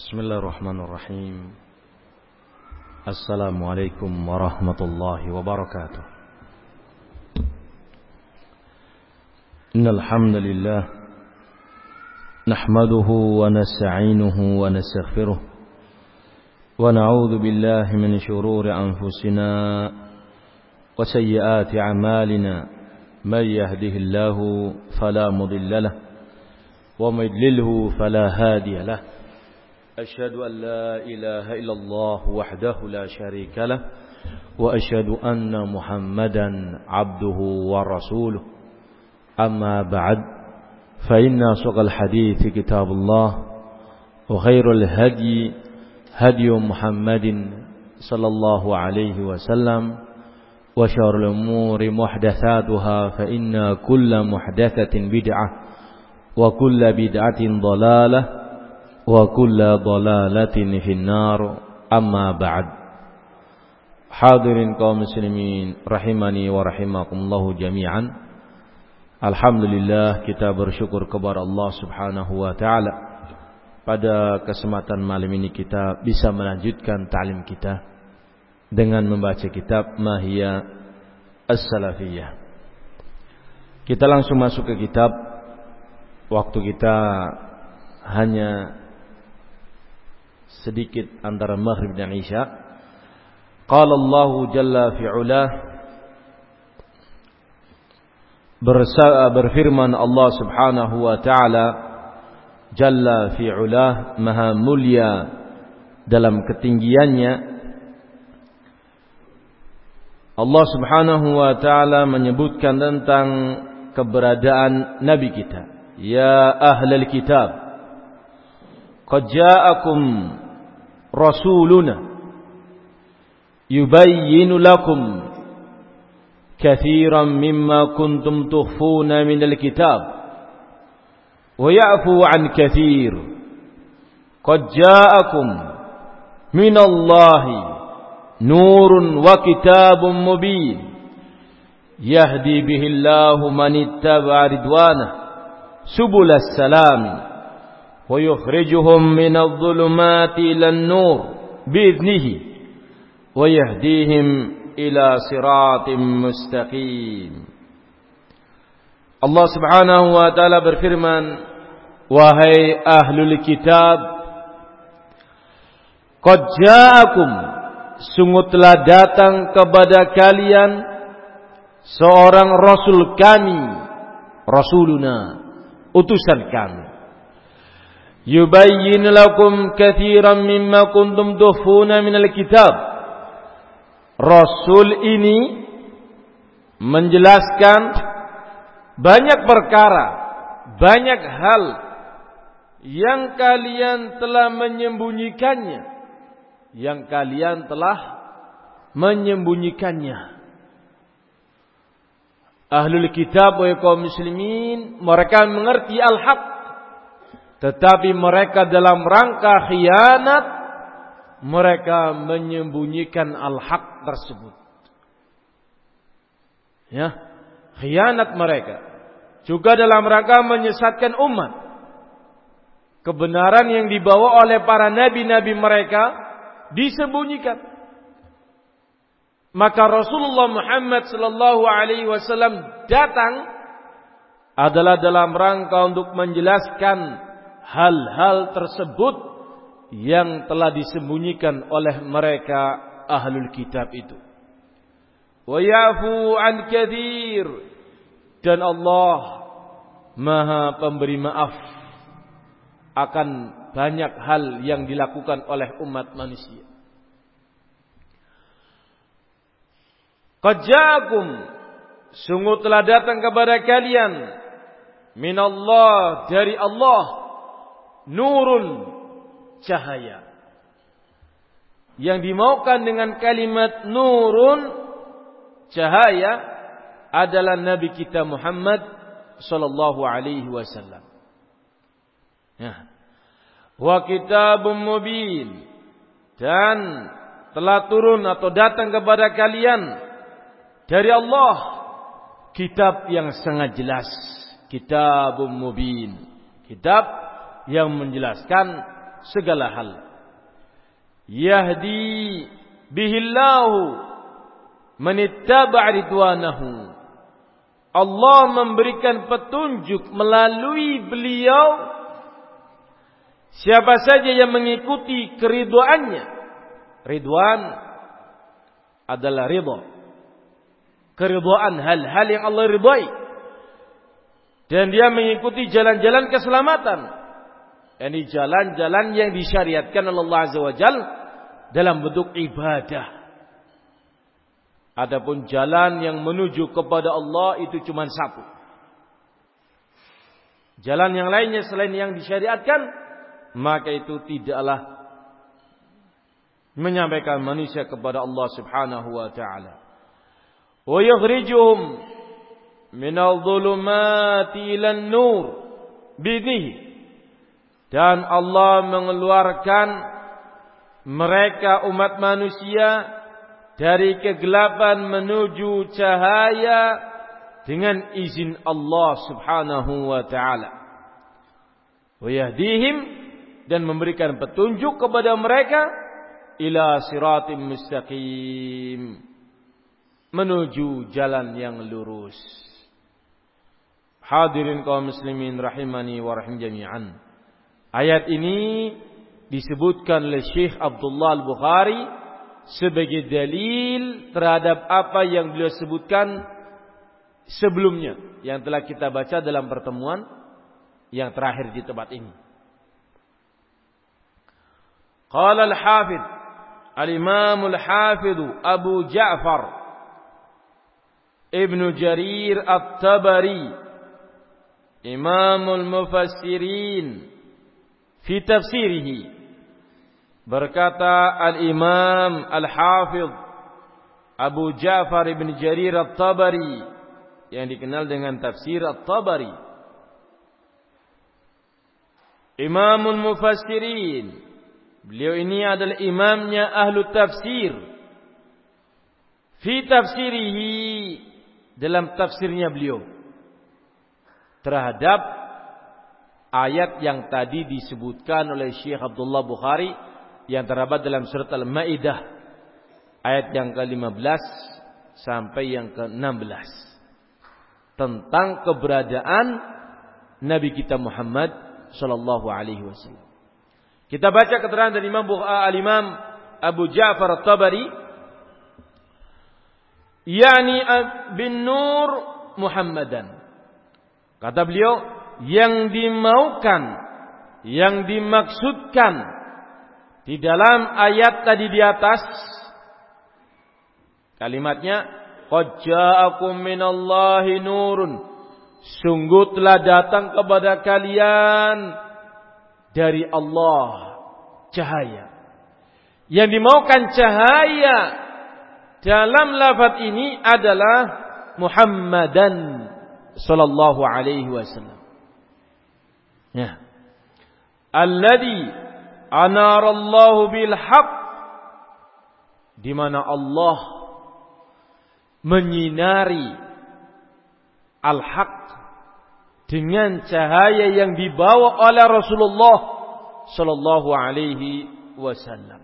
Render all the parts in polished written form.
Bismillahirrahmanirrahim. Assalamualaikum warahmatullahi wabarakatuh. Innal hamdalillah nahmaduhu wa nasta'inuhu wa nastaghfiruh wa na'udzu billahi min shururi anfusina wa sayyiati a'malina may yahdihillahu fala mudilla lahu wa may yudlilhu fala hadiya lahu. أشهد أن لا إله إلا الله وحده لا شريك له وأشهد أن محمدا عبده ورسوله أما بعد فإن أصدق الحديث كتاب الله وخير الهدي هدي محمد صلى الله عليه وسلم وشر الأمور محدثاتها فإن كل محدثة بدعة وكل بدعة ضلالة wa kulla dhalalatin finnar amma ba'd. Hadirin kaum muslimin rahimani wa rahimakumullah jami'an. Alhamdulillah, kita bersyukur kepada Allah Subhanahu wa taala pada kesempatan malam ini kita bisa melanjutkan ta'lim kita dengan membaca kitab Mahiyya As-Salafiyah. Kita langsung masuk ke kitab. Waktu kita hanya sedikit antara maghrib dan isya. Qala Allah jalla fi'ulah, berfirman Allah subhanahu wa ta'ala jalla fi'ulah, maha mulia dalam ketinggiannya. Allah subhanahu wa ta'ala menyebutkan tentang keberadaan Nabi kita. Ya ahlal kitab, qad ja'akum rasuluna yubayyinu lakum katsiran mimma kuntum tukhfuna minal kitab wa ya'fu an katsir. Qad ja'akum minallahi nurun wa kitabun mubin yahdi bihillahu man ittaba'a ridwanahu subulas salam wa yukhrijuhum minadh dhulumati ilan nur bi'idnihi wa yahdihim ila siratim mustaqim. Allah Subhanahu wa taala berfirman, wahai ahlul kitab, qad ja'akum, sungguh telah datang kepada kalian seorang rasul kami, rasuluna, utusan kami. Yubayyin lakum katsiran mimma kuntum tukhfuna minal kitab. Rasul ini menjelaskan banyak perkara, banyak hal yang kalian telah menyembunyikannya, yang kalian telah menyembunyikannya. Ahlul kitab wa kaum muslimin, mereka mengerti al-haq, tetapi mereka dalam rangka khianat, mereka menyembunyikan al-haq tersebut. Ya, khianat mereka juga dalam rangka menyesatkan umat. Kebenaran yang dibawa oleh para nabi-nabi mereka disembunyikan. Maka Rasulullah Muhammad sallallahu alaihi wasallam datang adalah dalam rangka untuk menjelaskan hal-hal tersebut yang telah disembunyikan oleh mereka ahlul kitab itu. Wa ya'fu an katsir, dan Allah maha pemberi maaf akan banyak hal yang dilakukan oleh umat manusia. Qad ja'akum, sungguh telah datang kepada kalian minallah, dari Allah, nurun, cahaya. Yang dimaukan dengan kalimat nurun, cahaya, adalah Nabi kita Muhammad sallallahu alaihi wasallam. Ya. Wa kitabun mubin, dan telah turun atau datang kepada kalian dari Allah kitab yang sangat jelas, kitabun mubin, kitab yang menjelaskan segala hal. Yahdi bihillahu man ittaba' ridwanahu. Allah memberikan petunjuk melalui beliau siapa saja yang mengikuti keridwaannya. Ridwan adalah ridha. Keridhaan hal-hal yang Allah ridhai. Dan dia mengikuti jalan-jalan keselamatan. Ini jalan-jalan yang disyariatkan oleh Allah Azza wa Jalla dalam bentuk ibadah. Adapun jalan yang menuju kepada Allah itu cuma satu. Jalan yang lainnya selain yang disyariatkan, maka itu tidaklah menyampaikan manusia kepada Allah Subhanahu wa taala. Wa yukhrijuhum minadh dhulumati ilan nur bi'idhnihi. Dan Allah mengeluarkan mereka umat manusia dari kegelapan menuju cahaya dengan izin Allah Subhanahu wa taala. Wa yahdihim, dan memberikan petunjuk kepada mereka ila siratim mustaqim, menuju jalan yang lurus. Hadirin kaum muslimin rahimani wa rahim jami'an. Ayat ini disebutkan oleh Syekh Abdullah Al-Bukhari sebagai dalil terhadap apa yang beliau sebutkan sebelumnya yang telah kita baca dalam pertemuan yang terakhir di tempat ini. Qala al-Hafidh al-Imam al-Hafidh Abu Ja'far Ibn Jarir At-Tabari Imamul Mufassirin fi tafsirihi, berkata al-Imam al-Hafidh Abu Ja'far Ibn Jarir At-Tabari yang dikenal dengan tafsir At-Tabari, Imamul Mufassirin. Beliau ini adalah imamnya ahlu tafsir. Fi tafsirihi, dalam tafsirnya beliau terhadap ayat yang tadi disebutkan oleh Syekh Abdullah Bukhari yang terdapat dalam surat Al-Maidah ayat yang ke-15 sampai yang ke-16 tentang keberadaan Nabi kita Muhammad sallallahu alaihi wasallam. Kita baca keterangan dari Al-Imam Abu Ja'far At-Tabari, yakni bin Nur Muhammadan. Kata beliau, yang dimaukan, yang dimaksudkan di dalam ayat tadi di atas, kalimatnya qad ja'akum minallahi nurun, sungguh telah datang kepada kalian dari Allah cahaya. Yang dimaukan cahaya dalam lafaz ini adalah Muhammadan sallallahu alaihi wasallam. Ya. Alladhi anara Allah bil haqq, di mana Allah menyinari al-haq dengan cahaya yang dibawa oleh Rasulullah sallallahu alaihi wasallam.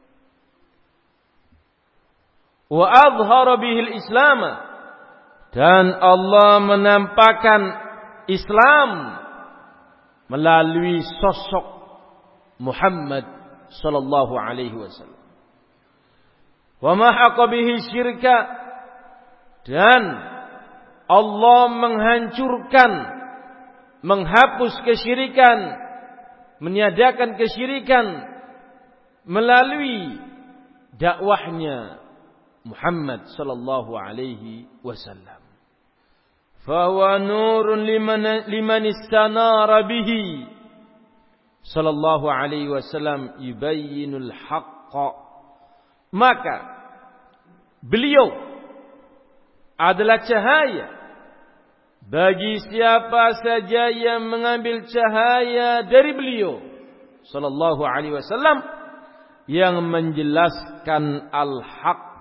Wa azhara bihi al-islam, dan Allah menampakkan Islam melalui sosok Muhammad sallallahu alaihi wasallam. Wa mahaqa bihi syirka, dan Allah menghancurkan, menghapus kesyirikan, meniadakan kesyirikan melalui dakwahnya Muhammad sallallahu alaihi wasallam. Fa huwa nurun liman istanara bihi sallallahu alaihi wasallam yubayyinul haqqa. Maka beliau adalah cahaya bagi siapa saja yang mengambil cahaya dari beliau sallallahu alaihi wasallam yang menjelaskan al-haq.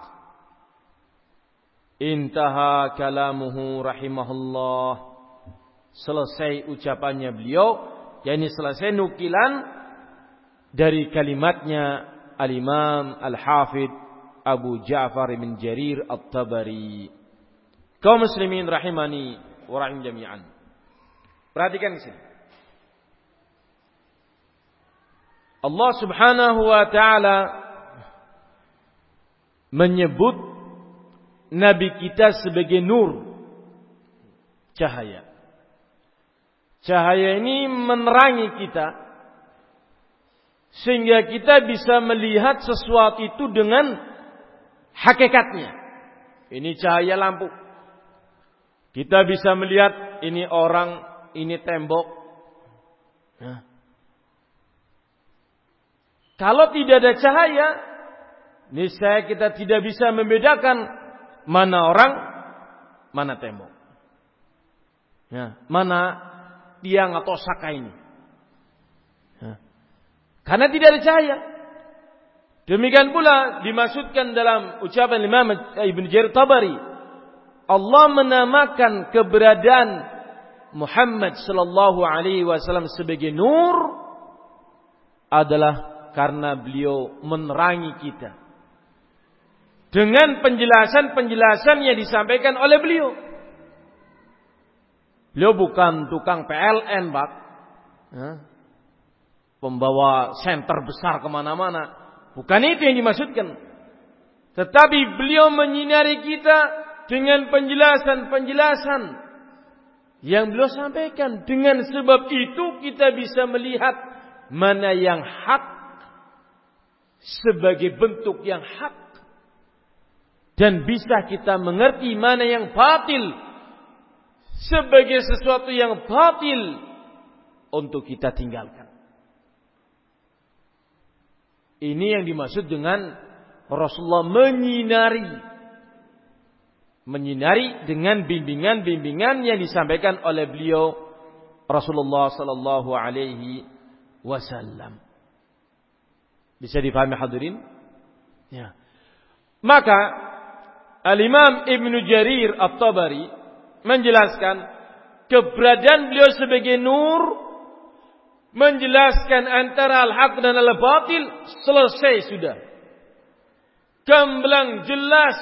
Intaha kalamuhu rahimahullah. Selesai ucapannya beliau, yakni selesai nukilan dari kalimatnya Al-Imam Al-Hafidh Abu Ja'far bin Jarir At-Tabari. Kaum muslimin rahimani wa rahim jami'an. Perhatikan di sini. Allah Subhanahu wa taala menyebut nabi kita sebagai nur, cahaya. Cahaya ini menerangi kita sehingga kita bisa melihat sesuatu itu dengan hakikatnya. Ini cahaya lampu. Kita bisa melihat ini orang, ini tembok. Nah. Kalau tidak ada cahaya, niscaya kita tidak bisa membedakan mana orang, mana tembok. Ya, mana tiang atau saka ini. Ya. Karena tidak ada cahaya. Demikian pula dimaksudkan dalam ucapan Imam Ibn Jarir Tabari, Allah menamakan keberadaan Muhammad sallallahu alaihi wasallam sebagai nur adalah karena beliau menerangi kita dengan penjelasan-penjelasan yang disampaikan oleh beliau. Beliau bukan tukang PLN, Pak. Pembawa senter besar kemana-mana. Bukan itu yang dimaksudkan. Tetapi beliau menyinari kita dengan penjelasan-penjelasan yang beliau sampaikan. Dengan sebab itu kita bisa melihat mana yang hak sebagai bentuk yang hak. Dan bisa kita mengerti mana yang batil sebagai sesuatu yang batil untuk kita tinggalkan. Ini yang dimaksud dengan Rasulullah menyinari dengan bimbingan-bimbingan yang disampaikan oleh beliau Rasulullah sallallahu alaihi wasallam. Bisa difahami hadirin? Ya. Maka Al-Imam Ibn Jarir At-Tabari menjelaskan keberadaan beliau sebagai nur, menjelaskan antara al-haq dan al-batil, selesai sudah. Gamblang jelas.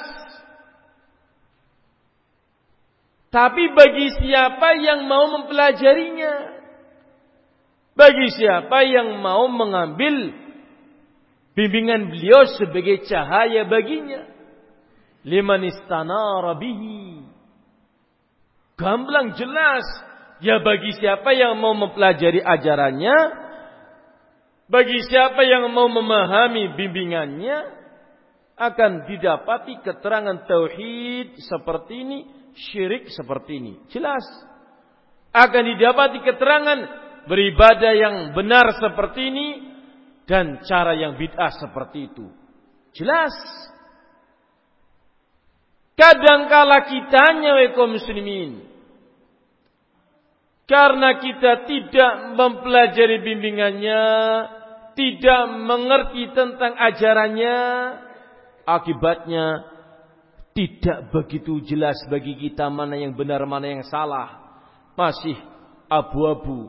Tapi bagi siapa yang mau mempelajarinya, bagi siapa yang mau mengambil bimbingan beliau sebagai cahaya baginya, liman istanara bihi, gamblang jelas. Ya bagi siapa yang mau mempelajari ajarannya, bagi siapa yang mau memahami bimbingannya, akan didapati keterangan tauhid seperti ini, syirik seperti ini. Jelas. Akan didapati keterangan beribadah yang benar seperti ini dan cara yang bid'ah seperti itu. Jelas. Kadangkala kitanya kaum muslimin, karena kita tidak mempelajari bimbingannya, tidak mengerti tentang ajarannya, akibatnya tidak begitu jelas bagi kita mana yang benar, mana yang salah. Masih abu-abu.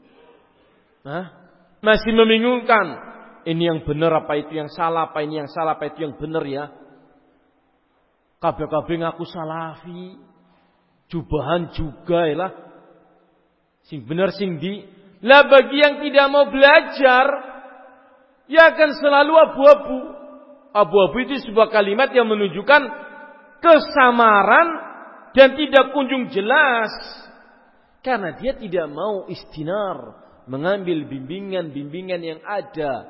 Masih membingungkan. Ini yang benar apa itu yang salah, apa ini yang salah, apa itu yang benar ya. Kabeh-kabeh ngaku salafi. Jubahan juga ya lah. Sing benar sing di. Lah bagi yang tidak mau belajar, ya akan selalu abu-abu. Abu-abu itu sebuah kalimat yang menunjukkan kesamaran dan tidak kunjung jelas. Karena dia tidak mau istinar, mengambil bimbingan-bimbingan yang ada.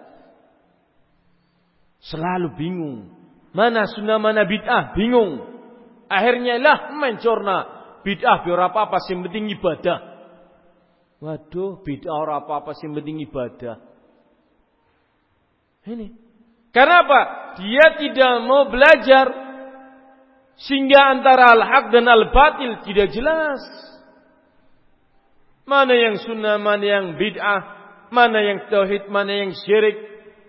Selalu bingung. Mana sunnah, mana bid'ah, bingung. Akhirnya lah mencorna bid'ah biar apa-apa sing penting ibadah. Waduh, bid'ah ora apa-apa sing penting ibadah. Ini. Karena apa? Dia tidak mau belajar sehingga antara al-haq dan al-batil tidak jelas. Mana yang sunnah, mana yang bid'ah, mana yang tauhid, mana yang syirik.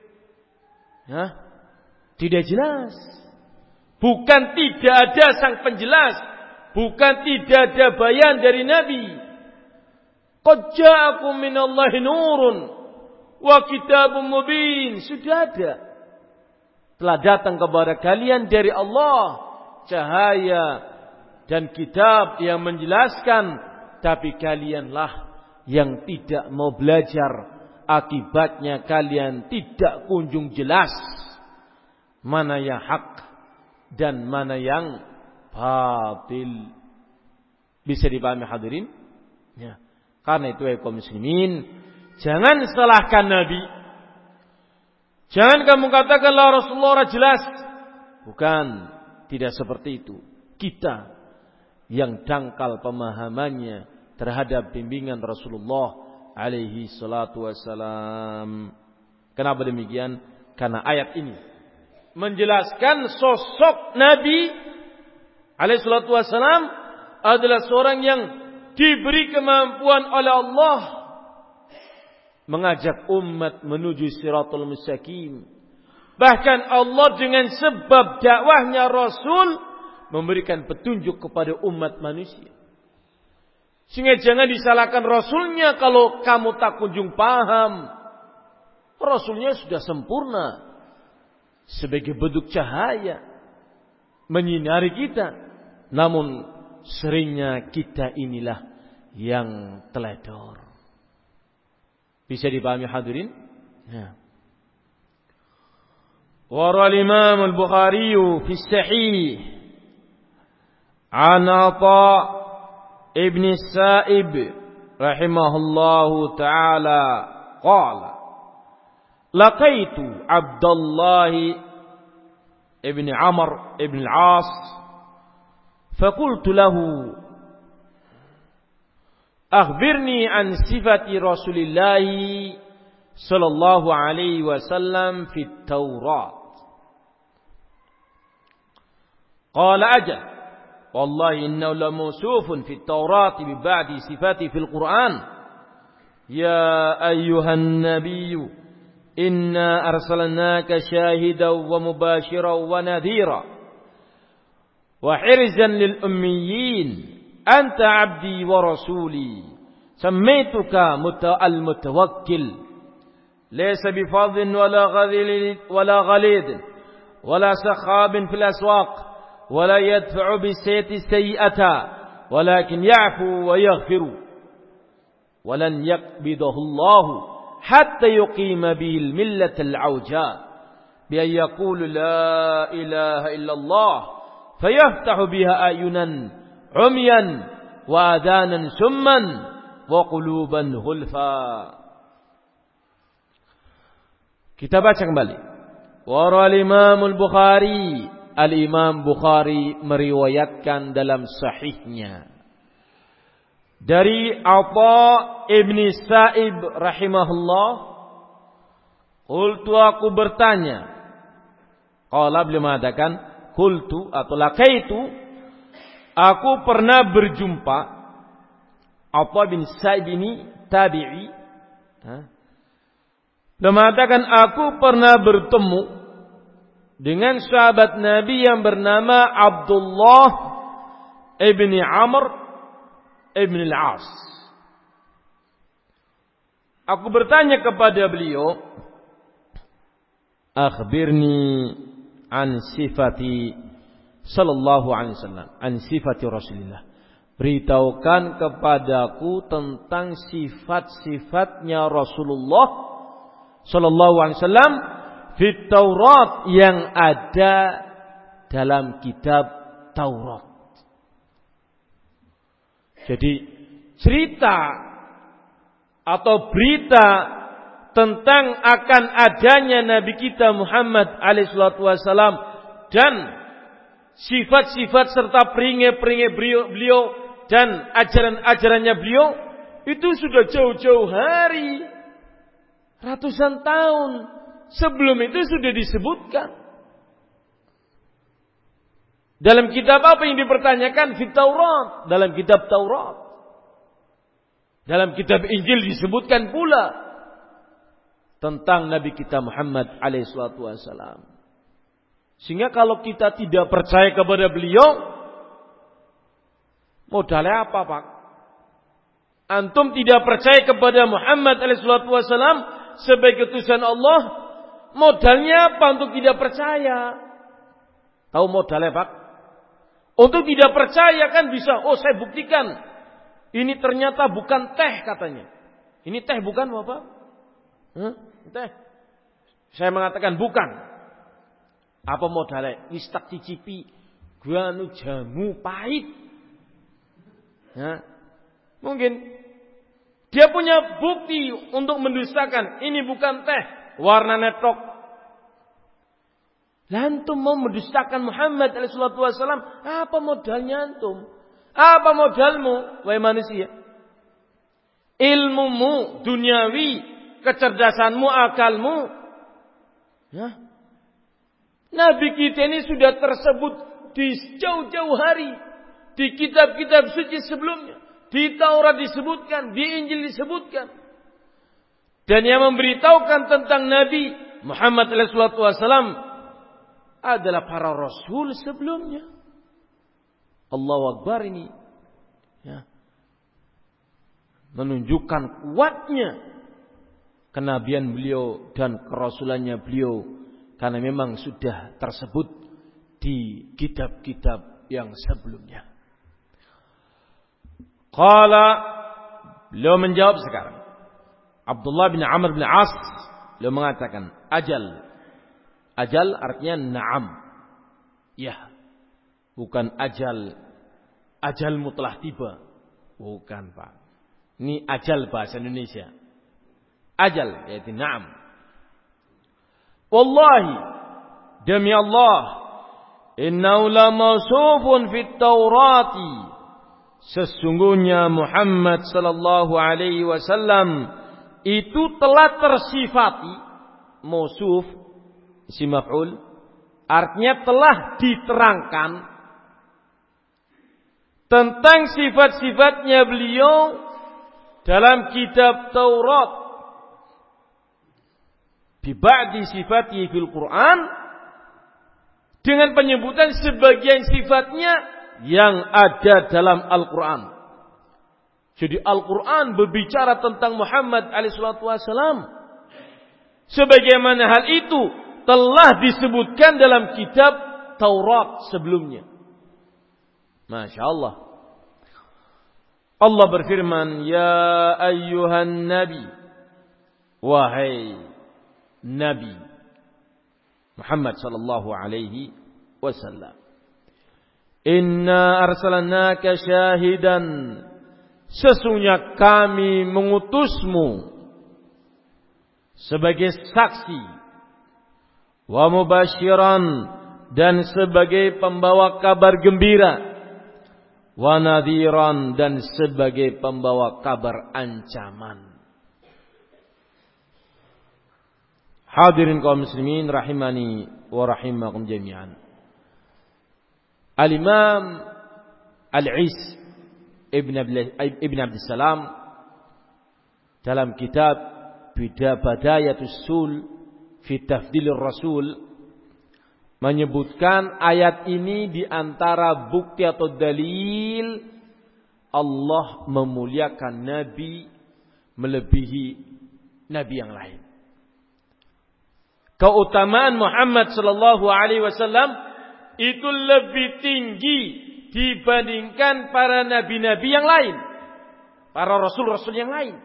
Tidak jelas. Bukan tidak ada sang penjelas, bukan tidak ada bayan dari Nabi. Qad ja'akum minallahi nurun wa kitabun mubin. Sudah ada. Telah datang kepada kalian dari Allah cahaya dan kitab yang menjelaskan, tapi kalianlah yang tidak mau belajar. Akibatnya kalian tidak kunjung jelas mana yang hak dan mana yang batil. Bisa dipahami hadirin? Ya. Karena itu kaum muslimin, jangan salahkan Nabi. Jangan kamu katakan Rasulullah jelas. Bukan, tidak seperti itu. Kita yang dangkal pemahamannya terhadap bimbingan Rasulullah alaihi salatu wassalam. Kenapa demikian? Karena ayat ini menjelaskan sosok Nabi alaihi salatu wassalam adalah seorang yang diberi kemampuan oleh Allah mengajak umat menuju siratul mustaqim. Bahkan Allah dengan sebab dakwahnya Rasul memberikan petunjuk kepada umat manusia. Sehingga jangan disalahkan Rasulnya kalau kamu tak kunjung paham. Rasulnya sudah sempurna sebagai bentuk cahaya menyinari kita. Namun seringnya kita inilah yang teledor. Bisa dipahami hadirin? Ya. Waral Imam Al-Bukhari fi Sahih an Atha Ibn Sa'ib rahimahullahu ta'ala qala laqaitu Abdullah ibn Amr ibn al-As faqultu lahu akhbirni an sifati Rasulillah sallallahu alaihi wasallam fi at-Taurat qala ajal والله إنه لموصوف في التوراة ببعض صفاته في القرآن يا أيها النبي إنا أرسلناك شاهدا ومباشرا ونذيرا وحرزا للأميين أنت عبدي ورسولي سميتك المتوكل ليس بفظ ولا غليظ ولا سخاب في الأسواق ولا يدفع بالسيئة السيئة ولكن يعفو ويغفر ولن يقبضه الله حتى يقيم به الملة العوجاء بأن يقول لا إله إلا الله فيفتح بها أعينا عميا وآذانا سما وقلوبا غلفا. Kita baca kembali. Waral Imam Al-Bukhari, Al-Imam Bukhari meriwayatkan dalam sahihnya dari Atha Ibn Sa'ib rahimahullah, qultu aku bertanya, qala beliau mengatakan qultu atau laqaitu, aku pernah berjumpa. Atha bin Sa'ib ini tabi'i, beliau mengatakan aku pernah bertemu dengan sahabat Nabi yang bernama Abdullah ibn Amr ibn al-As. Aku bertanya kepada beliau, akhbirni an sifati sallallahu alaihi wasallam, an sifati Rasulullah. Beritahukan kepadaku tentang sifat-sifatnya Rasulullah sallallahu alaihi wasallam fit Taurat yang ada dalam kitab Taurat. Jadi cerita atau berita tentang akan adanya Nabi kita Muhammad alaihissalatu wassalam dan sifat-sifat serta peringkat-peringkat beliau dan ajaran-ajarannya beliau itu sudah jauh-jauh hari, ratusan tahun sebelum itu sudah disebutkan. Dalam kitab apa yang dipertanyakan? Fit Taurat, dalam kitab Taurat. Dalam kitab Injil disebutkan pula tentang Nabi kita Muhammad alaihissalatu wassalam. Sehingga kalau kita tidak percaya kepada beliau, modalnya apa, Pak? Antum tidak percaya kepada Muhammad alaihissalatu wassalam, sebagai utusan Allah, modalnya apa untuk tidak percaya? Tahu modalnya, Pak? Untuk tidak percaya kan bisa, saya buktikan. Ini ternyata bukan teh katanya. Ini teh bukan apa? Teh. Saya mengatakan bukan. Apa modalnya? Wis tak cicipi, gua jamu pahit. Mungkin dia punya bukti untuk mendustakan. Ini bukan teh, warnanya tok. Antum mau mendustakan Muhammad SAW, apa modalnya antum? Apa modalmu, wahai manusia? Ilmumu, duniawi, kecerdasanmu, akalmu. Nabi kita ini sudah tersebut di jauh-jauh hari. Di kitab-kitab suci sebelumnya. Di Taurat disebutkan, di Injil disebutkan. Dan yang memberitahukan tentang Nabi Muhammad SAW adalah para rasul sebelumnya. Allahu Akbar ini. Menunjukkan kuatnya kenabian beliau dan kerasulannya beliau. Karena memang sudah tersebut di kitab-kitab yang sebelumnya. Qala, beliau menjawab sekarang. Abdullah bin Amr bin As, beliau mengatakan, ajal. Ajal artinya na'am. Ya. Bukan ajal. Ajalmu telah tiba. Bukan, Pak. Ini ajal bahasa Indonesia. Ajal, yaitu na'am. Wallahi, demi Allah, innahu la mawsufun fit Taurati. Sesungguhnya Muhammad sallallahu alaihi wasallam itu telah tersifati, mausuf isim maf'ul, artinya telah diterangkan tentang sifat-sifatnya beliau dalam kitab Taurat. Bi ba'di sifatihi fil Quran, dengan penyebutan sebagian sifatnya yang ada dalam Al-Quran. Jadi Al-Quran berbicara tentang Muhammad SAW. Sebagaimana hal itu telah disebutkan dalam kitab Taurat sebelumnya. Masya Allah. Allah berfirman, ya ayyuhan nabi, wahai Nabi Muhammad sallallahu alaihi wasallam. Inna arsalnaka syahidan. Sesungguhnya kami mengutusmu sebagai saksi. Wa mubasyiran, dan sebagai pembawa kabar gembira. Wa nadhiran, dan sebagai pembawa kabar ancaman. Hadirin kaum muslimin rahimani wa rahimakum jami'an. Al-Imam Al-Is Ibn Abdissalam dalam kitab Badayatus Sul fi Tafdilir Rasul menyebutkan ayat ini di antara bukti atau dalil Allah memuliakan Nabi melebihi Nabi yang lain. Keutamaan Muhammad sallallahu alaihi wasallam itu lebih tinggi dibandingkan para nabi-nabi yang lain, para rasul-rasul yang lain.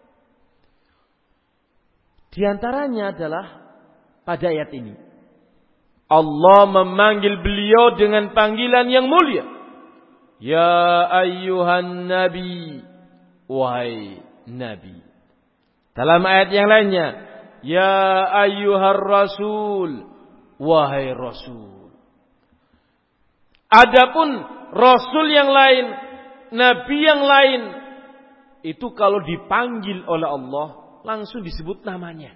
Di antaranya adalah pada ayat ini Allah memanggil beliau dengan panggilan yang mulia. Ya ayyuhan nabi, wahai nabi. Dalam ayat yang lainnya, ya ayyuhar rasul, wahai rasul. Adapun rasul yang lain, nabi yang lain, itu kalau dipanggil oleh Allah langsung disebut namanya.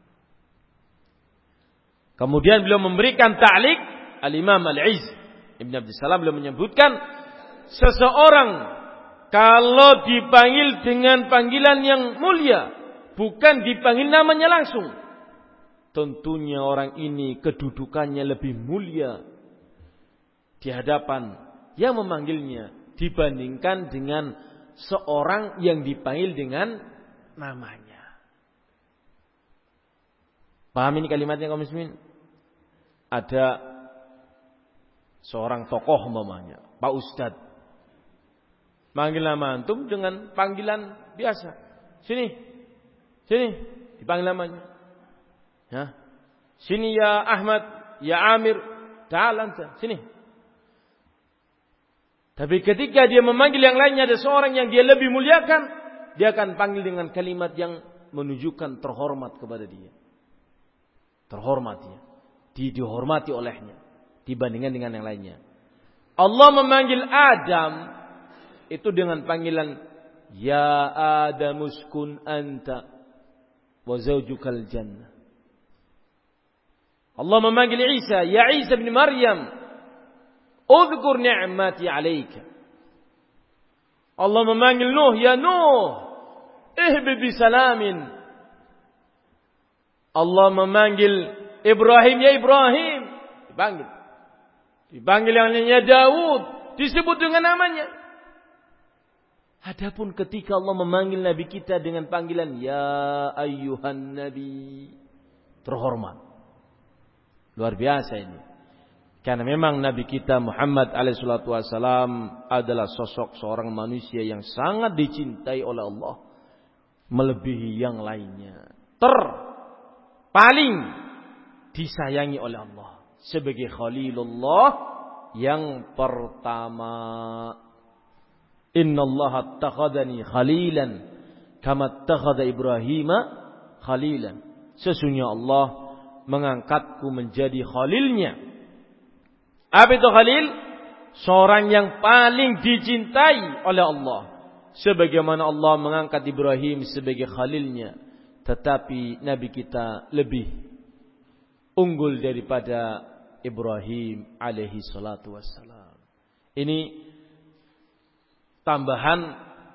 Kemudian beliau memberikan ta'liq, Al-Imam Al-Izz Ibn Abdissalam beliau menyebutkan, seseorang kalau dipanggil dengan panggilan yang mulia, bukan dipanggil namanya langsung, tentunya orang ini kedudukannya lebih mulia di hadapan yang memanggilnya dibandingkan dengan seorang yang dipanggil dengan namanya. Paham ini kalimatnya kaum muslimin? Ada seorang tokoh umpamanya, Pak Ustadz. Manggil nama antum dengan panggilan biasa. Sini. Dipanggil namanya. Ya. Sini ya Ahmad, ya Amir, ta'al anta, sini. Tapi ketika dia memanggil yang lainnya, ada seorang yang dia lebih muliakan, dia akan panggil dengan kalimat yang menunjukkan terhormat kepada dia. Terhormat dia. Dihormati olehnya dibandingkan dengan yang lainnya. Allah memanggil Adam itu dengan panggilan ya Adam uskun anta wa zawjukal jannah. Allah memanggil Isa, ya Isa bin Maryam, udhkur ni'mati 'alaika. Allah memanggil Nuh, ya Nuh, ihbib bisalamin. Allah memanggil Ibrahim, ya Ibrahim, dipanggil yang lainnya Daud, disebut dengan namanya. Adapun ketika Allah memanggil Nabi kita dengan panggilan ya ayyuhan nabi, terhormat. Luar biasa ini. Karena memang Nabi kita Muhammad alaihissalatu wassalam adalah sosok seorang manusia yang sangat dicintai oleh Allah, melebihi yang lainnya. Paling disayangi oleh Allah sebagai Khalilullah yang pertama. Innallaha attakhadhani khalilan kama attakhadha Ibrahima khalilan. Sesungguhnya Allah mengangkatku menjadi khalilnya. Apa itu khalil? Seorang yang paling dicintai oleh Allah. Sebagaimana Allah mengangkat Ibrahim sebagai khalilnya. Tetapi Nabi kita lebih unggul daripada Ibrahim alaihi salatu wassalam. Ini tambahan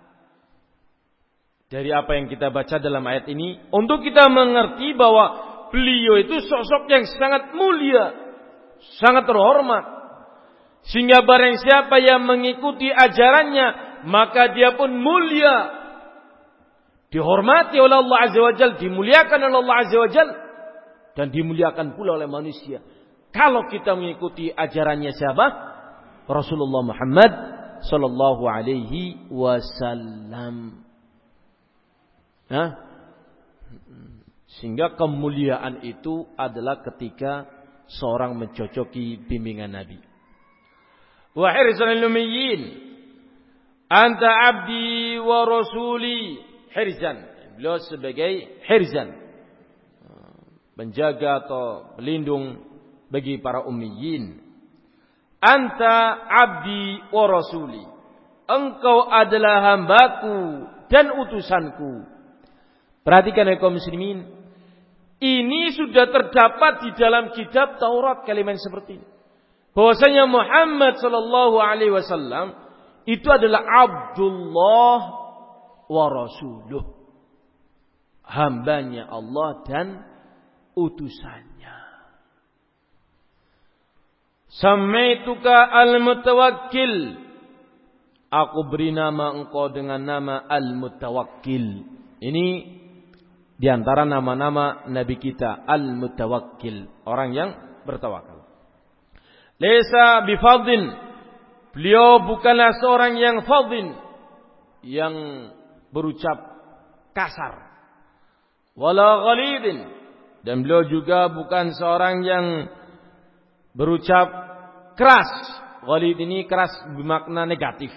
dari apa yang kita baca dalam ayat ini untuk kita mengerti bahwa beliau itu sosok yang sangat mulia, sangat terhormat, sehingga barang siapa yang mengikuti ajarannya maka dia pun mulia, dihormati oleh Allah Azza wa Jalla, dimuliakan oleh Allah Azza wa Jalla, dan dimuliakan pula oleh manusia kalau kita mengikuti ajarannya siapa? Rasulullah Muhammad sallallahu alaihi wasallam. Sehingga kemuliaan itu adalah ketika seorang mencocoki bimbingan Nabi. Wa hirzan al-ummiyin anta abdi wa rasuli. Hirzan, beliau sebagai hirzan, penjaga atau pelindung bagi para ummiyin. Anta abdi wa rasuli. Engkau adalah hambaku dan utusanku. Perhatikan ya kaum muslimin. Ini sudah terdapat di dalam kitab Taurat kalimat seperti ini. Bahwasanya Muhammad sallallahu alaihi wasallam itu adalah Abdullah wa rasuluh. Hambanya Allah dan utusannya. Samaituka al-mutawakkil. Aku beri nama engkau dengan nama al-mutawakkil. Ini diantara nama-nama Nabi kita, al-mutawakkil, orang yang bertawakal. Laisa bifadhin. Beliau bukanlah seorang yang fadhin, yang berucap kasar. Wala ghalidin. Dan beliau juga bukan seorang yang berucap keras. Ghalid ini keras bermakna negatif.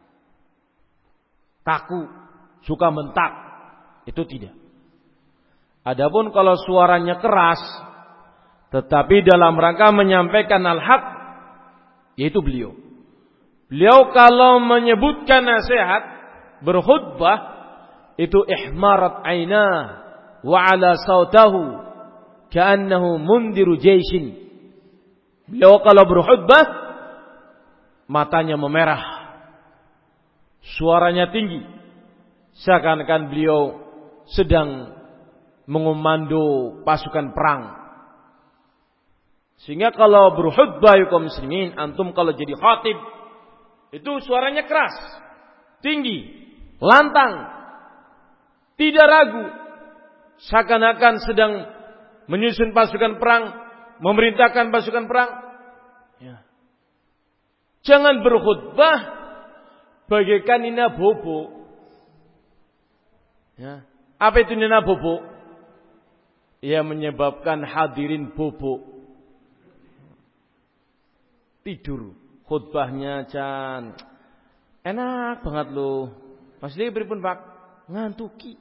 Kaku, suka bentak. Itu tidak. Adapun kalau suaranya keras, tetapi dalam rangka menyampaikan al-haq, yaitu beliau. Beliau kalau menyebutkan nasihat, berkhutbah, itu ihmarat ainah wa ala sautahu ka'annahu mundiru jaishin. Beliau kalau berkhutbah, matanya memerah, suaranya tinggi, seakan-akan beliau sedang mengomando pasukan perang. Sehingga kalau berkhutbah ya kaum muslimin, antum kalau jadi khatib, itu suaranya keras, tinggi, lantang, tidak ragu, seakan-akan sedang menyusun pasukan perang, memerintahkan pasukan perang. Ya. Jangan berkhutbah bagaikan nina bobo. Ya. Apa itu nina bobo? Ia menyebabkan hadirin bobo. Tidur. Khutbahnya Jan. Enak banget loh. Maksudnya pripun Pak? Ngantuki.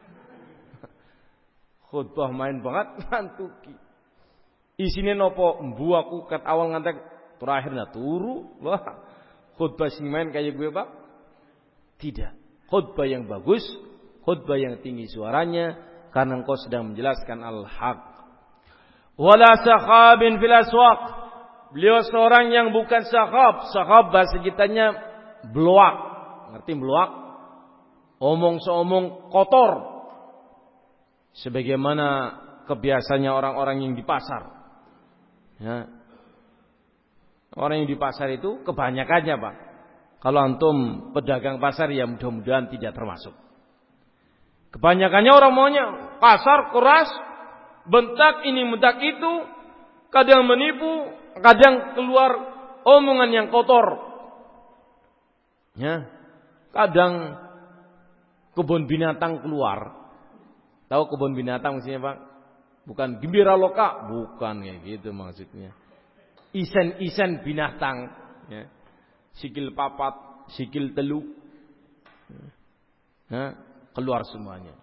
Khutbah main banget ngantuki. Isine nopo? Mbu aku kat awal ngantek terakhirnya turu. Wah, khutbah sing main kayak gue Pak? Tidak. Khutbah yang bagus, khutbah yang tinggi suaranya karena engkau sedang menjelaskan al-haq. Wala sakhabin fil aswaq. Beliau seorang yang bukan sakhab. Sakhab bahasa kitanya beluak. Ngerti beluak? Omong seomong kotor. Sebagaimana kebiasaannya orang-orang yang di pasar. Ya. Orang yang di pasar itu kebanyakannya Pak. Kalau antum pedagang pasar ya mudah-mudahan tidak termasuk. Kebanyakannya orang maunya pasar keras, bentak ini bentak itu, kadang menipu, kadang keluar omongan yang kotor. Ya. Kadang kebun binatang keluar. Tahu kebun binatang maksudnya Pak? Bukan gembira loka, bukan kayak gitu maksudnya. Isen-isen binatang, ya. Sikil papat, sikil telu, ya. Keluar semuanya.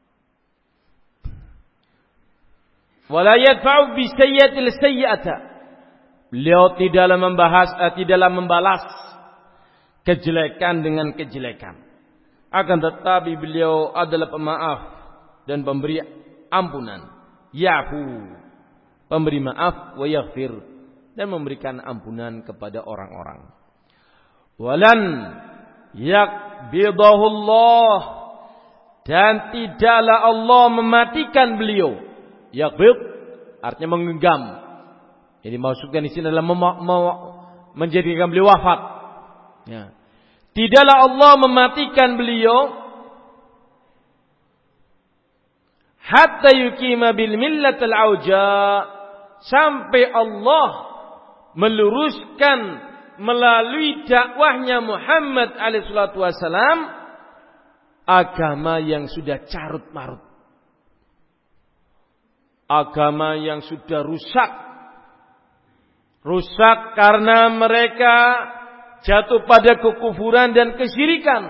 Wala yadfa'u bi sayyi'atil sayyi'ata. Beliau tidaklah tidaklah membalas kejelekan dengan kejelekan. Akan tetapi beliau adalah pemaaf dan pemberi ampunan. Yafu, pemberi maaf, wa yaghfir, dan memberikan ampunan kepada orang-orang. Walan yakbidahu Allah, dan tidaklah Allah mematikan beliau. Yakbid artinya menggenggam. Jadi maksudkan di sini adalah menjadikan beliau wafat. Ya. Tidaklah Allah mematikan beliau hatta yuqima bil millatil auja, sampai Allah meluruskan melalui dakwahnya Muhammad alaihi salatu wasalam agama yang sudah carut marut, agama yang sudah rusak karena mereka jatuh pada kekufuran dan kesyirikan.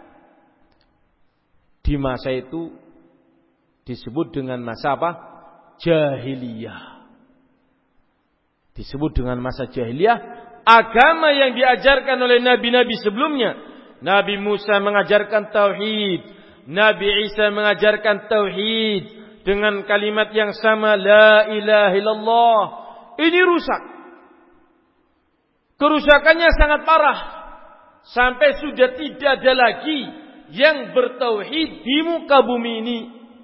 Di masa itu disebut dengan masa apa? Jahiliyah. Disebut dengan masa jahiliyah. Agama yang diajarkan oleh nabi-nabi sebelumnya. Nabi Musa mengajarkan tauhid. Nabi Isa mengajarkan tauhid. Dengan kalimat yang sama. La ilaha illallah. Ini rusak. Kerusakannya sangat parah. Sampai sudah tidak ada lagi yang bertauhid di muka bumi ini.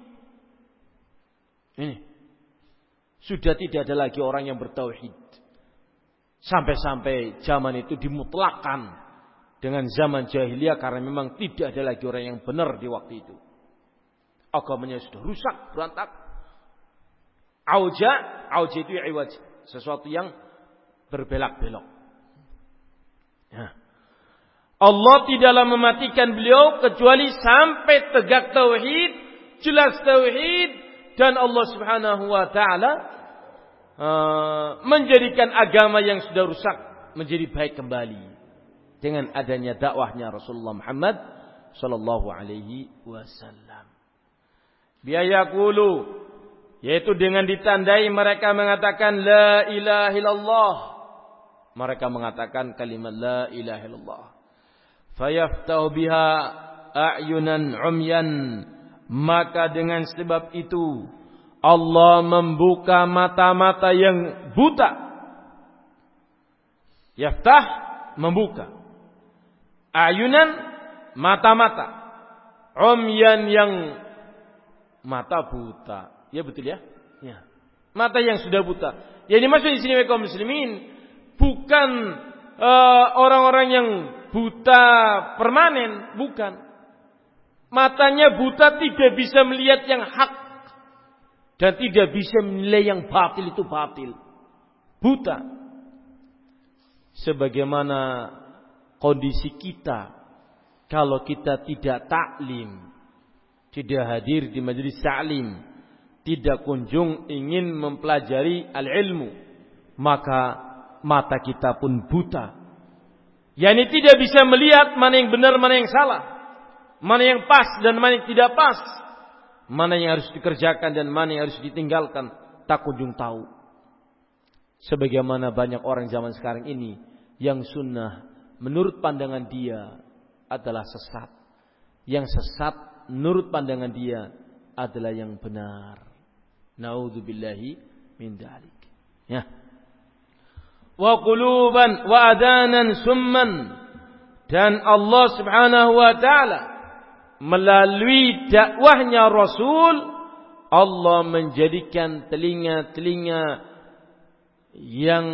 Ini. Sudah tidak ada lagi orang yang bertauhid. Sampai-sampai zaman itu dimutlakkan dengan zaman jahiliyah karena memang tidak ada lagi orang yang benar di waktu itu. Agamanya sudah rusak, berantak. Auja itu iwaj, sesuatu yang berbelak-belok. Ya. Allah tidaklah mematikan beliau kecuali sampai tegak tauhid, jelas tauhid, dan Allah Subhanahu wa taala menjadikan agama yang sudah rusak menjadi baik kembali dengan adanya dakwahnya Rasulullah Muhammad sallallahu alaihi wasallam. Biyaqulu, yaitu dengan ditandai mereka mengatakan la ilaha illallah. Mereka mengatakan kalimat la ilaha illallah. Fayaftahu biha a'yunan umyan, maka dengan sebab itu Allah membuka mata-mata yang buta. Yaftah, membuka. Ayunan, mata-mata. Umyan, yang mata buta. Ya betul ya? Ya. Mata yang sudah buta. Yang dimaksud di sini kaum muslimin bukan orang-orang yang buta permanen, bukan. Matanya buta, tidak bisa melihat yang hak dan tidak bisa menilai yang batil itu batil. Buta. Sebagaimana kondisi kita kalau kita tidak taklim, tidak hadir di majelis taklim, tidak kunjung ingin mempelajari al-ilmu, maka mata kita pun buta. Yani tidak bisa melihat mana yang benar, mana yang salah, mana yang pas dan mana yang tidak pas, mana yang harus dikerjakan dan mana yang harus ditinggalkan, tak kunjung tahu. Sebagaimana banyak orang zaman sekarang ini yang sunnah menurut pandangan dia adalah sesat, yang sesat menurut pandangan dia adalah yang benar. Naudzubillahi min dzalik. Ya. Wa quluban wa adanan summan, dan Allah Subhanahu wa taala melalui dakwahnya Rasul, Allah menjadikan telinga-telinga yang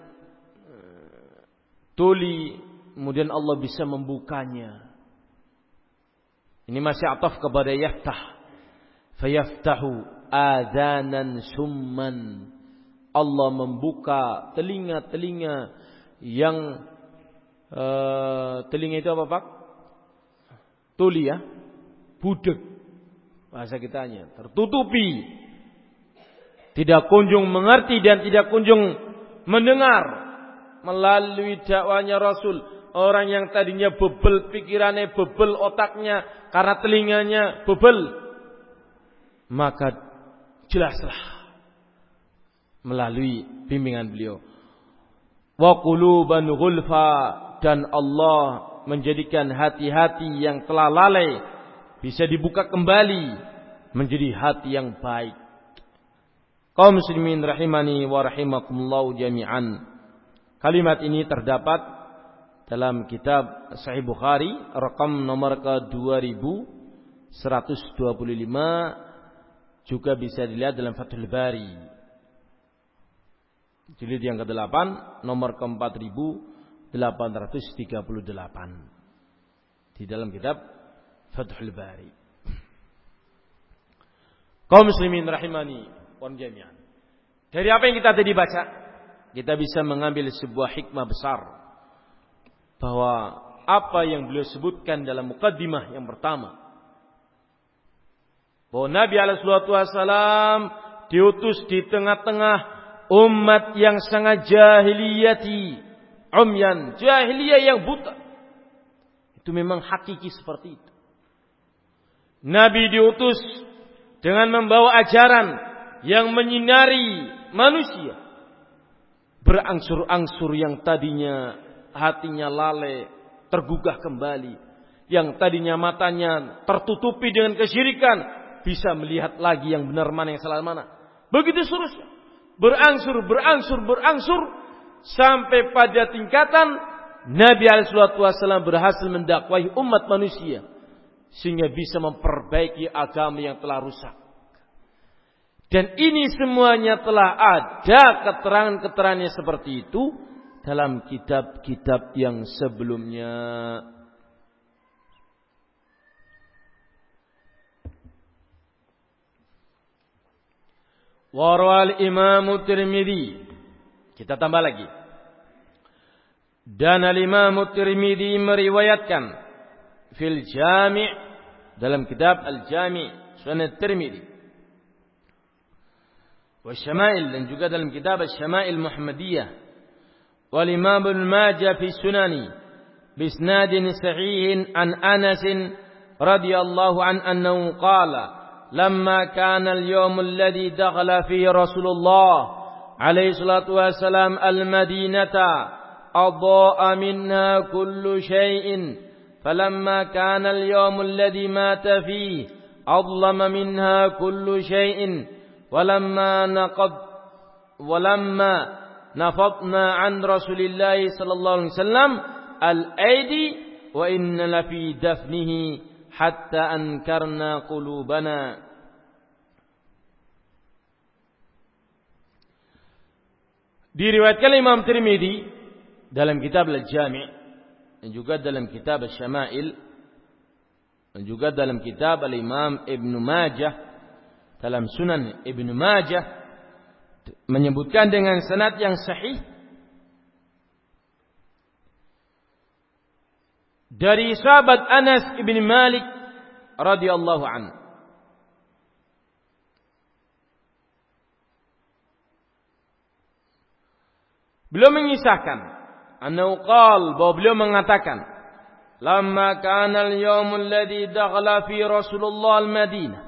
tuli, kemudian Allah bisa membukanya. Ini masih ataf kepada yaftah. Fayaftahu adanan summan. Allah membuka telinga-telinga yang telinga itu apa Pak? Tuli ya, budek bahasa kitanya, tertutupi, tidak kunjung mengerti dan tidak kunjung mendengar. Melalui dakwahnya Rasul, orang yang tadinya bebel pikirannya, bebel otaknya karena telinganya bebel, maka jelaslah melalui bimbingan beliau. Wa quluban ghulfa, dan Allah menjadikan hati-hati yang telah lalai bisa dibuka kembali menjadi hati yang baik. Kaum muslimin rahimani wa rahimakumullah jami'an. Kalimat ini terdapat dalam kitab Sahih Bukhari rakam nomor ke-2125, juga bisa dilihat dalam Fathul Bari jilid yang ke-8 nomor ke-4838 di dalam kitab Fathul Bari. Kaum muslimin rahimani wa jami'an. Dari apa yang kita tadi baca, kita bisa mengambil sebuah hikmah besar, bahwa apa yang beliau sebutkan dalam mukaddimah yang pertama, bahwa Nabi SAW diutus di tengah-tengah umat yang sangat jahiliyati, umyan, jahiliyah yang buta. Itu memang hakiki seperti itu. Nabi diutus dengan membawa ajaran yang menyinari manusia. Berangsur-angsur yang tadinya hatinya lalai tergugah kembali, yang tadinya matanya tertutupi dengan kesyirikan bisa melihat lagi yang benar mana yang salah mana. Begitu seterusnya, berangsur sampai pada tingkatan Nabi SAW berhasil mendakwahi umat manusia sehingga bisa memperbaiki agama yang telah rusak. Dan ini semuanya telah ada keterangan-keterangannya seperti itu dalam kitab-kitab yang sebelumnya. Warawal Imam Tirmidzi. Kita tambah lagi. Dan Al-Imam Tirmidzi meriwayatkan fil Jami' dalam kitab Al-Jami' Sunan Tirmidzi. Wa Syama'il, dan juga dalam kitab Syama'il Muhammadiyah. Wal Imam Ibnu Majah fi Sunani bi isnadin sahihin an Anas radhiyallahu anhu qala لما كان اليوم الذي دخل فيه رسول الله عليه الصلاة والسلام المدينة أضاء منها كل شيء فلما كان اليوم الذي مات فيه أظلم منها كل شيء ولما نفضنا عن رسول الله صلى الله عليه وسلم الأيدي وإن لفي دفنه hatta ankarna qulubana. Diriwayatkan Imam Tirmidzi dalam kitab Al-Jami' dan juga dalam kitab Asy-Syama'il dan juga dalam kitab Al-Imam Ibnu Majah dalam Sunan Ibnu Majah menyebutkan dengan sanad yang sahih dari sahabat Anas ibn Malik radhiyallahu anhu. Beliau mengisahkan, annahu qala, bahwa beliau mengatakan, lamma kana al-yawm alladhi dakhala fi Rasulullah al-Madinah,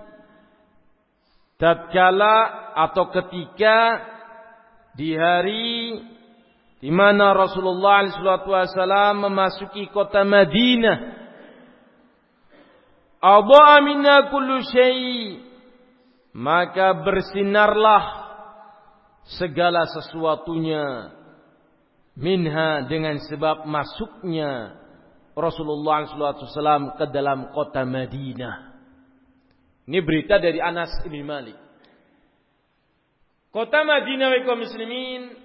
tatkala atau ketika di hari di mana Rasulullah SAW memasuki kota Madinah, adha'a minna kullu syai', maka bersinarlah segala sesuatunya, minha, dengan sebab masuknya Rasulullah SAW ke dalam kota Madinah. Ini berita dari Anas bin Malik. Kota Madinah wa kaum muslimin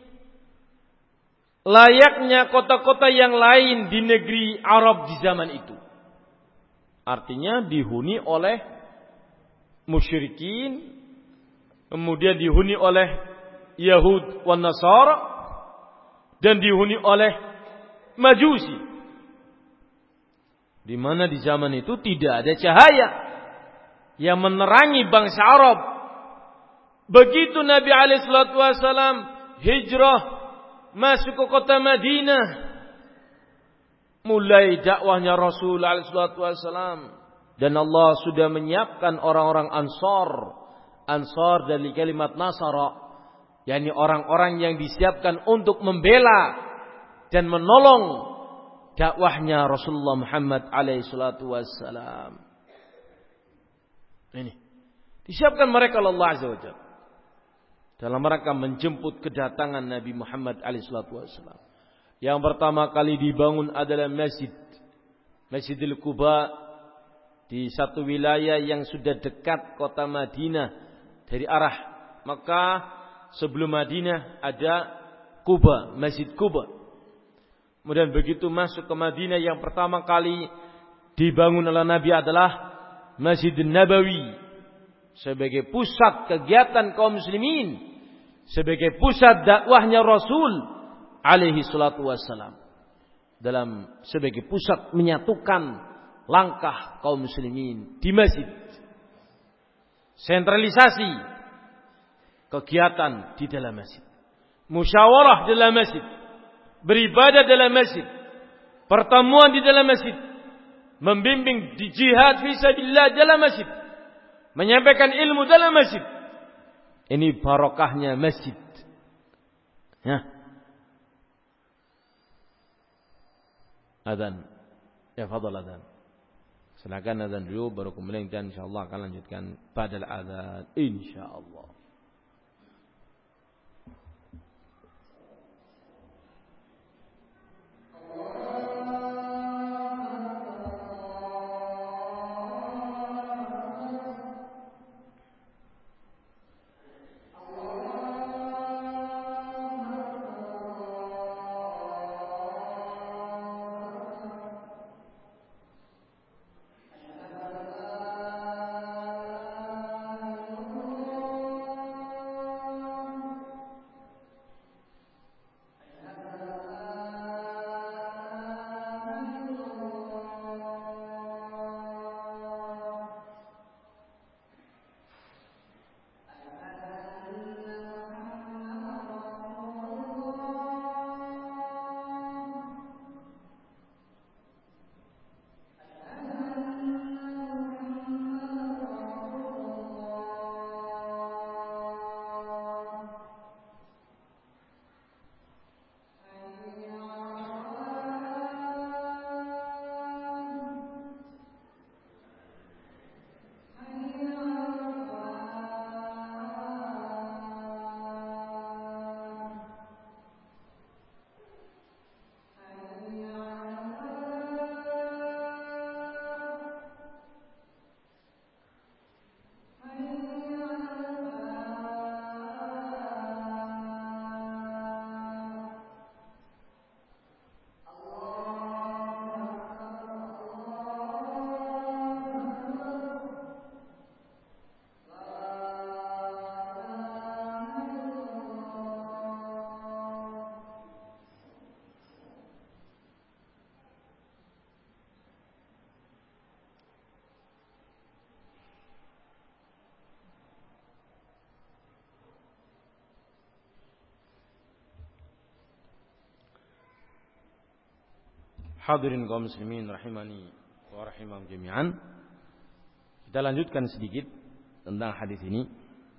layaknya kota-kota yang lain di negeri Arab di zaman itu. Artinya dihuni oleh musyrikin, kemudian dihuni oleh Yahud wan Nasara, dan dihuni oleh Majusi. Di mana di zaman itu tidak ada cahaya yang menerangi bangsa Arab. Begitu Nabi SAW hijrah masuk ke kota Madinah, mulai dakwahnya Rasul SAW, dan Allah sudah menyiapkan orang-orang Ansar dari kalimat Nasara, yakni orang-orang yang disiapkan untuk membela dan menolong dakwahnya Rasulullah Muhammad SAW. Ini disiapkan mereka oleh Allah Azza wa Jalla dalam rangka menjemput kedatangan Nabi Muhammad SAW. Yang pertama kali dibangun adalah Masjidil Quba di satu wilayah yang sudah dekat kota Madinah dari arah Makkah. Sebelum Madinah ada Quba, Masjid Quba. Kemudian begitu masuk ke Madinah, yang pertama kali dibangun oleh Nabi adalah Masjid Nabawi sebagai pusat kegiatan kaum muslimin, sebagai pusat dakwahnya Rasul alaihi salatu wassalam, dalam sebagai pusat menyatukan langkah kaum muslimin di masjid. Sentralisasi kegiatan di dalam masjid, musyawarah di dalam masjid, beribadah dalam masjid, pertemuan di dalam masjid, membimbing di jihad fisabilillah dalam masjid, menyampaikan ilmu dalam masjid. Ini barokahnya masjid. Ya. Adzan. Ya, fadhal adzan. Silakan adzan dulu, baru kemudian kita insyaallah akan lanjutkan pada adzan insyaallah. Hadirin kaum muslimin rahimani wa rahimahum jami'an. Kita lanjutkan sedikit tentang hadis ini.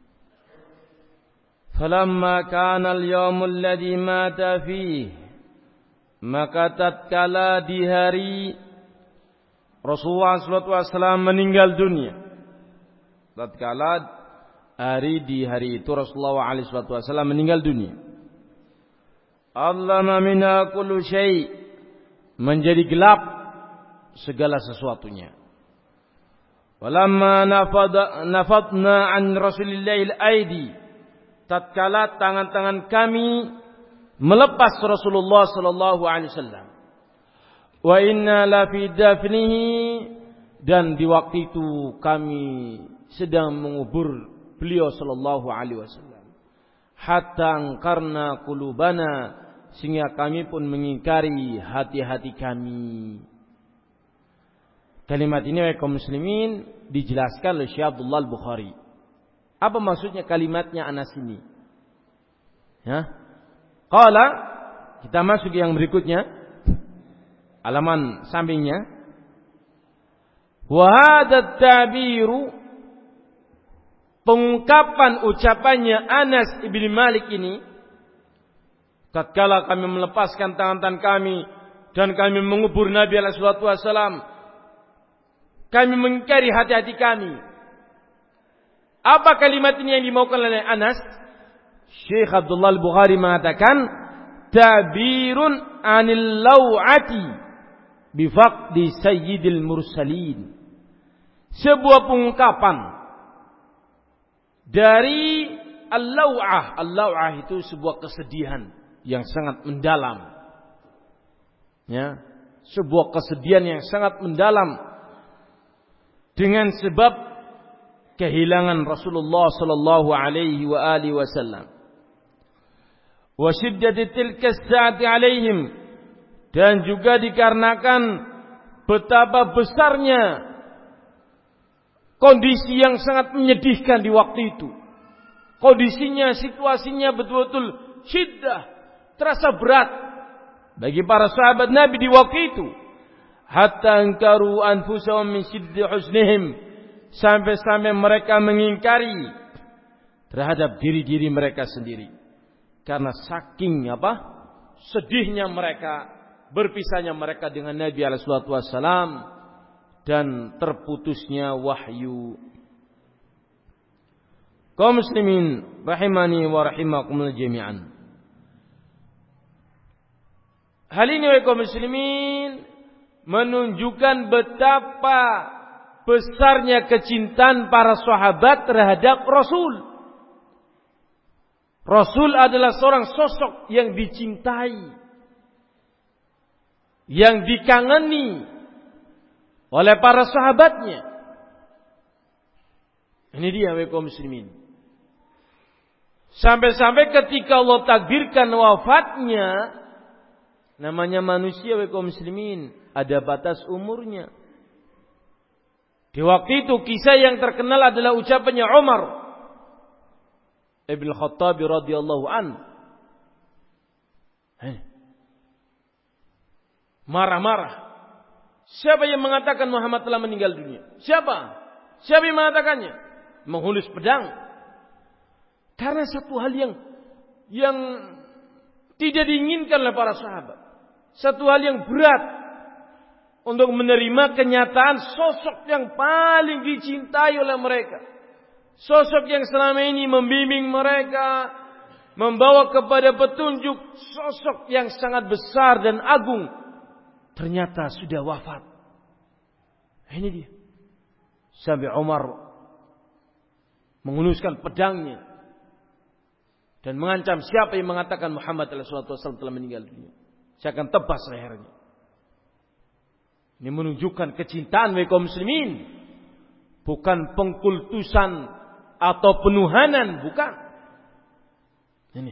Falamma kana al-yawmul ladzi mata fihi, maka tatkala di hari Rasulullah SAW meninggal dunia. Tatkala di hari itu Rasulullah SAW meninggal dunia. Allama minna kullu syai', menjadi gelap segala sesuatunya. Walamma nafadna an Rasulillahil aidi, tatkala tangan-tangan kami melepas Rasulullah sallallahu alaihi wasallam. Wa inna la fi dafnihi, dan di waktu itu kami sedang mengubur beliau sallallahu alaihi wasallam. Hatta angkarna qulubana, sehingga kami pun mengingkari hati-hati kami. Kalimat ini oleh kaum muslimin dijelaskan oleh Syekh Abdullah Al-Bukhari. Apa maksudnya kalimatnya Anas ini? Ya. Qala, kita masuk yang berikutnya. Halaman sampingnya. Wa hadha ta'biru, pengungkapan ucapannya Anas ibn Malik ini, tatkala kami melepaskan tangan-tangan kami dan kami mengubur Nabi alaihi salatu wasallam, kami mengingkari hati-hati kami. Apa kalimat ini yang dimaukan oleh Anas? Syekh Abdullah Al-Bukhari mengatakan, ta'birun anil law'ati bifaqdi sayyidil mursalin. Sebuah pengungkapan dari al-law'ah. Al-law'ah itu sebuah kesedihan yang sangat mendalam. Ya, sebuah kesedihan yang sangat mendalam dengan sebab kehilangan Rasulullah sallallahu alaihi wa alihi wasallam. Wa shiddati tilka as-sa'ati alaihim, dan juga dikarenakan betapa besarnya kondisi yang sangat menyedihkan di waktu itu. Kondisinya, situasinya betul-betul syiddah, terasa berat bagi para sahabat Nabi di waktu itu. Hatta angkaru anfusahum min syiddi husnihim, sampai-sampai mereka mengingkari terhadap diri-diri mereka sendiri. Karena saking sedihnya mereka, berpisahnya mereka dengan Nabi alaihi salatu wassalam, dan terputusnya wahyu. Kaum muslimin rahimani wa rahimakumullah jami'an. Hal ini oleh kaum muslimin menunjukkan betapa besarnya kecintaan para sahabat terhadap Rasul. Rasul adalah seorang sosok yang dicintai, yang dikangeni oleh para sahabatnya. Ini dia kaum muslimin. Sampai-sampai ketika Allah takdirkan wafatnya, namanya manusia kaum muslimin, ada batas umurnya. Di waktu itu kisah yang terkenal adalah ucapannya Umar Ibn Khattab radhiyallahu an. Marah-marah. Siapa yang mengatakan Muhammad telah meninggal dunia? Siapa? Siapa yang mengatakannya? Menghulus pedang. Karena satu hal yang tidak diinginkan oleh para sahabat. Satu hal yang berat untuk menerima kenyataan sosok yang paling dicintai oleh mereka. Sosok yang selama ini membimbing mereka, membawa kepada petunjuk, sosok yang sangat besar dan agung, ternyata sudah wafat. Ini dia. Sampai Umar menghunuskan pedangnya dan mengancam siapa yang mengatakan Muhammad SAW telah meninggal dunia, saya akan tebas lehernya. Ini menunjukkan kecintaan kaum muslimin, bukan pengkultusan atau penuhanan, bukan. Ini.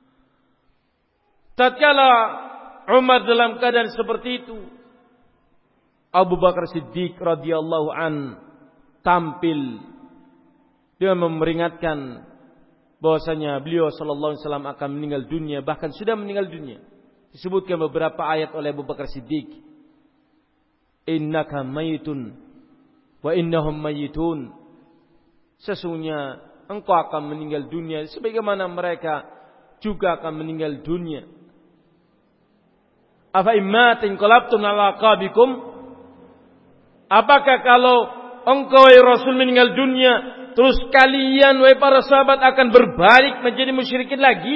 Tatkala Umar dalam keadaan seperti itu, Abu Bakar Siddiq radhiyallahu an tampil. Dia memperingatkan bahwasanya beliau sallallahu alaihi wasallam akan meninggal dunia, bahkan sudah meninggal dunia. Disebutkan beberapa ayat oleh Abu Bakar Siddiq innaka mayitun wa innahum mayitun. Sesungguhnya engkau akan meninggal dunia sebagaimana mereka juga akan meninggal dunia. Afa immatin qalabtum ala aqabikum? Apakah kalau engkau wahai Rasul meninggal dunia, terus kalian wahai para sahabat akan berbalik menjadi musyrikin lagi?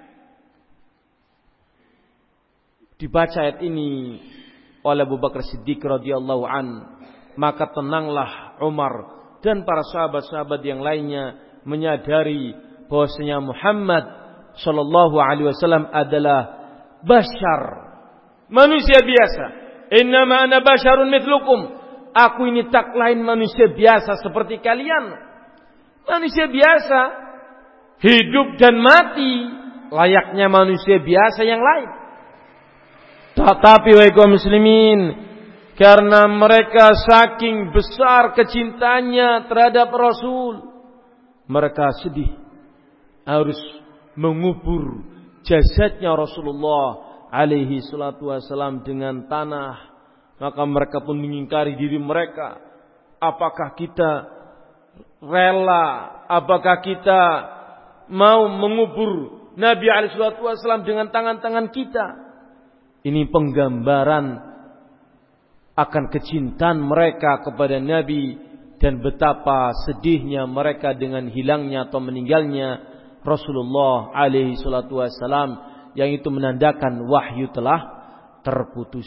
Dibaca ayat ini oleh Abu Bakar Siddiq radhiyallahu an, maka tenanglah Umar dan para sahabat-sahabat yang lainnya menyadari bahwasanya Muhammad sallallahu alaihi wasallam adalah bashar, manusia biasa. Innama ana basyarun mithlukum. Aku ini tak lain manusia biasa seperti kalian. Manusia biasa, hidup dan mati layaknya manusia biasa yang lain. Tetapi wahai kaum muslimin, karena mereka saking besar kecintanya terhadap Rasul, mereka sedih harus mengubur jasadnya Rasulullah alaihi salatu wasalam dengan tanah. Maka mereka pun mengingkari diri mereka. Apakah kita rela? Apakah kita mau mengubur Nabi alaihi salatu wasalam dengan tangan-tangan kita? Ini penggambaran akan kecintaan mereka kepada Nabi dan betapa sedihnya mereka dengan hilangnya atau meninggalnya Rasulullah alaihi salatu wasalam, yang itu menandakan wahyu telah terputus.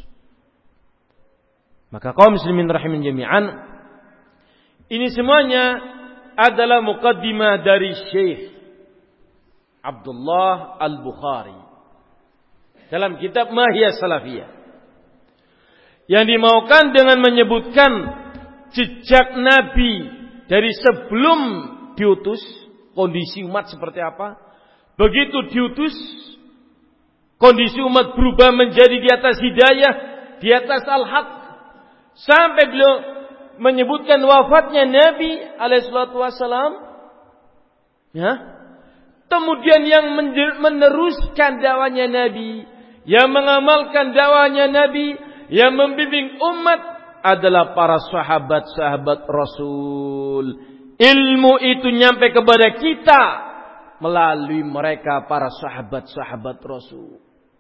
Maka kaum muslimin rahimin jami'an, ini semuanya adalah muqaddimah dari Syekh Abdullah Al-Bukhari dalam kitab Mahiyah Salafiyah, yang dimaukan dengan menyebutkan jejak Nabi dari sebelum diutus, kondisi umat seperti apa, begitu diutus kondisi umat berubah menjadi di atas hidayah, di atas al-haq, sampai beliau menyebutkan wafatnya Nabi alaihi salatu wasalam. Ya. Kemudian yang meneruskan dakwanya Nabi, yang mengamalkan dakwanya Nabi, yang membimbing umat adalah para sahabat-sahabat Rasul. Ilmu itu nyampe kepada kita melalui mereka, para sahabat-sahabat Rasul.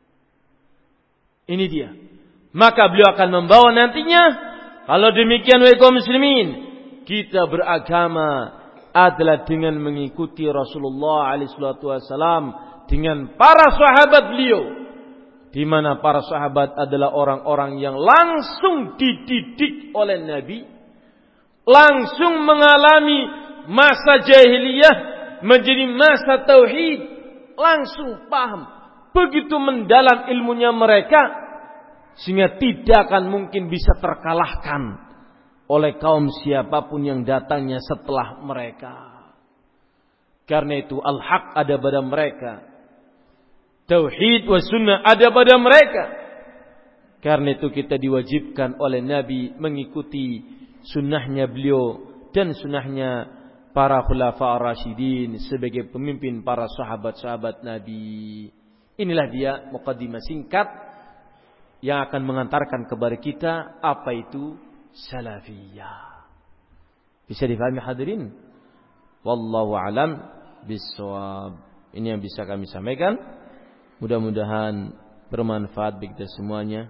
Ini dia. Maka beliau akan membawa nantinya, kalau demikian wahai kaum muslimin, kita beragama adalah dengan mengikuti Rasulullah alaihi salatu wasalam dengan para sahabat beliau, di mana para sahabat adalah orang-orang yang langsung dididik oleh Nabi, langsung mengalami masa jahiliyah menjadi masa tauhid, langsung paham, begitu mendalam ilmunya mereka, sehingga tidak akan mungkin bisa terkalahkan oleh kaum siapapun yang datangnya setelah mereka. Karena itu al-haq ada pada mereka, tauhid wa sunnah ada pada mereka. Karena itu kita diwajibkan oleh Nabi mengikuti sunnahnya beliau dan sunnahnya para khulafa ar-rasyidin sebagai pemimpin para sahabat-sahabat Nabi. Inilah dia muqaddimah singkat yang akan mengantarkan kepada kita apa itu salafiyah. Bisa difahami hadirin? Wallahu alam bissawab. Ini yang bisa kami sampaikan. Mudah-mudahan bermanfaat bagi kita semuanya.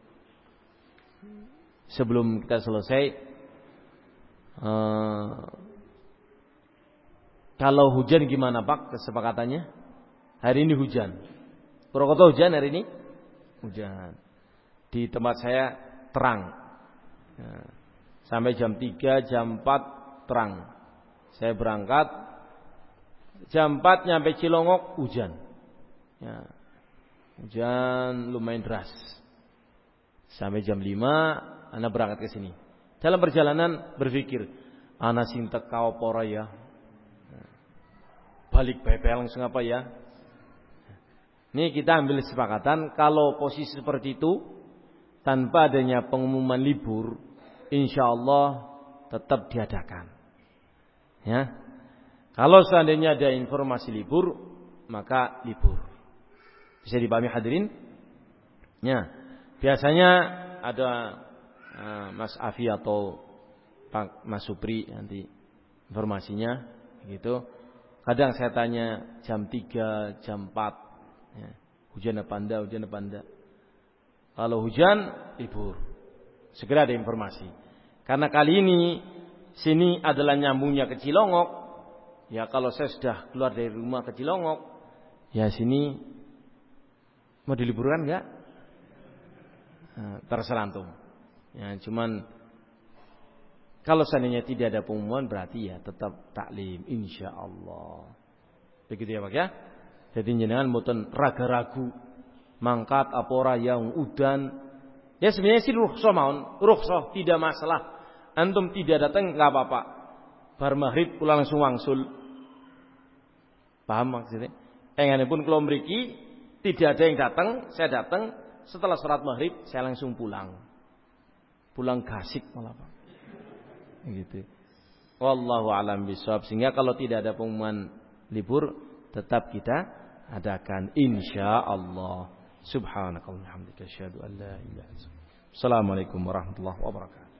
Sebelum kita selesai, kalau hujan gimana Pak kesepakatannya? Hari ini hujan. Purwokerto hujan hari ini? Hujan. Di tempat saya terang. Sampai jam 3, jam 4 terang. Saya berangkat, jam 4 nyampe Cilongok hujan. Ya. Hujan lumayan deras. Sampai jam 5 ana berangkat ke sini. Dalam perjalanan berpikir, ana sing teka apa ora ya? Balik bebel langsung apa ya? Ini kita ambil kesepakatan kalau posisi seperti itu tanpa adanya pengumuman libur, insyaallah tetap diadakan. Ya. Kalau seandainya ada informasi libur, maka libur. Bisa dipahami hadirin? Ya. Biasanya ada Mas Afi atau Pak Mas Supri nanti informasinya gitu. Kadang saya tanya jam 3, jam 4 ya, hujan apa enggak. Kalau hujan libur, segera ada informasi. Karena kali ini sini adalah nyambungnya ke Cilongok. Ya kalau saya sudah keluar dari rumah ke Cilongok, ya sini mau diliburkan enggak? Terserah antum. Ya cuman kalau seandainya tidak ada pengumuman berarti ya tetap taklim insyaallah. Begitu ya Pak ya. Jadi jenengan mboten ragu-ragu mangkat apora yang udan. Ya sebenarnya sih rukhsah tidak masalah. Antum tidak datang enggak apa-apa. Bar maghrib pulang langsung wangsul. Paham maksudnya? Enganipun kula mriki tidak ada yang datang, saya datang setelah salat maghrib saya langsung pulang. Pulang gasik malah Pak. Gitu. Wallahu a'lam bishawab. Sehingga kalau tidak ada pengumuman libur tetap kita adakan insyaallah. Subhanakallahumma hamdika asyhadu an la ilaha illa anta. Assalamualaikum warahmatullahi wabarakatuh.